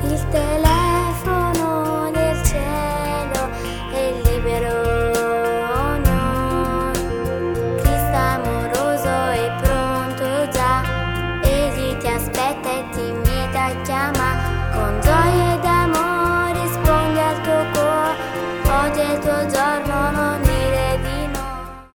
Il telefono del cielo è libero, no. Cristo amoroso è pronto già, egli ti aspetta e ti invita a chiamare con gioia.